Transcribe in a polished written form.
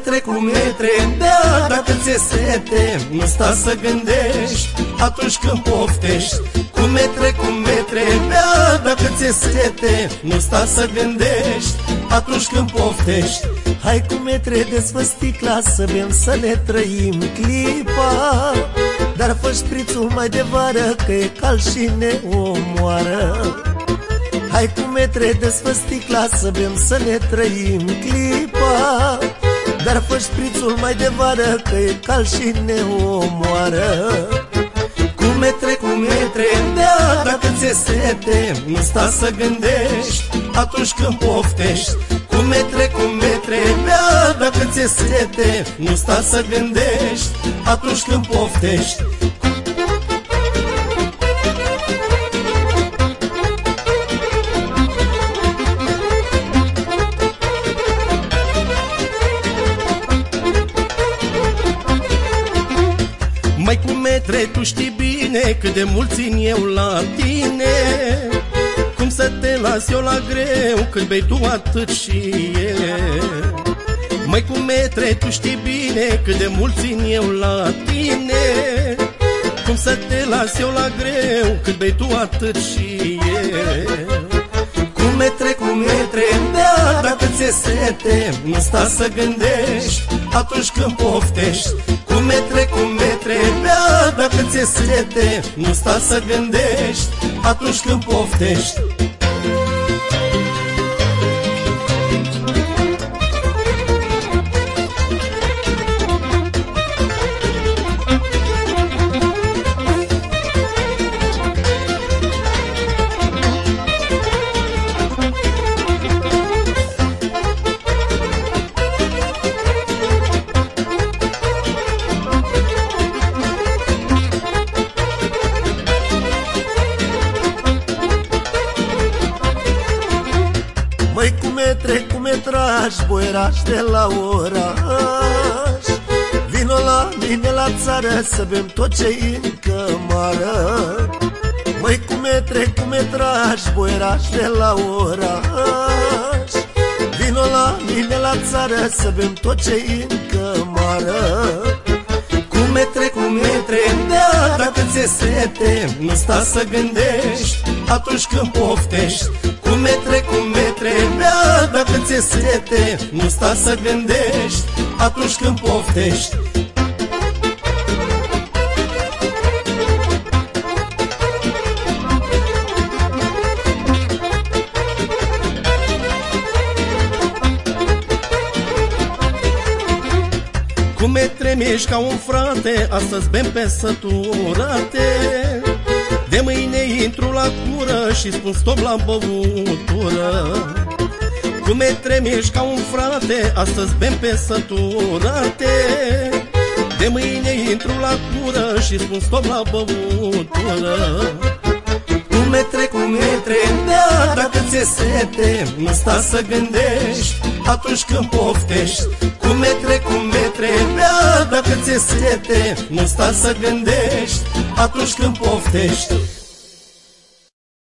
metre cu metre, bea dacă ți-e sete. Nu sta să gândești atunci când poftești. Cu metre, bea dacă ți-e sete. Nu sta să gândești atunci când poftești. Hai cu metre, desfă sticla să bem, să ne trăim clipa. Dar fă șprițul mai de vară, că e cald și ne omoară. Hai cu metre, desfă sticla să bem, să ne trăim clipa. Dar fă șprițul mai de vară, că e cald și ne omoară. Cu metre, bea dacă ți-e sete. Nu sta să gândești atunci când poftești. Cu metre, bea dacă ți-e sete. Nu sta să gândești atunci când poftești. Mai cu metre, tu știi bine cât de mult țin eu la tine. Cum să te las eu la greu, când bei tu atât și eu. Mai cu metre, tu știi bine cât de mult țin eu la tine. Cum să te las eu la greu, când bei tu atât și eu. Cu metre, bea dacă ți-e sete. Nu sta să gândești atunci când poftești. Cu metre, bea dacă ți-e sete. Nu sta să gândești atunci când poftești. Măi cu metraj, boieraș de la oraș, vino la mine la țară să bem tot ce-i în cămară. Măi cu metraj, boieraș de la oraș, vino la mine la țară să bem tot ce-i în cămară. Cu metre, bea dacă ți-e sete. Nu sta să gândești atunci când poftești. Cu metre, bea dacă ți-e sete. Nu sta să gândești atunci când poftești. Cu metre mi-ești ca un frate, astăzi bem pe săturate. De mâine intru la cură și spun stop la băutură. Cu metre mi-ești ca un frate, astăzi bem pe săturate. De mâine intru la cură și spun stop la băutură. Cu metre, bea dacă ți-e sete. Nu sta să gândești atunci când poftești. Cu metre, bea dacă ți-e sete. Nu sta să gândești atunci când poftești.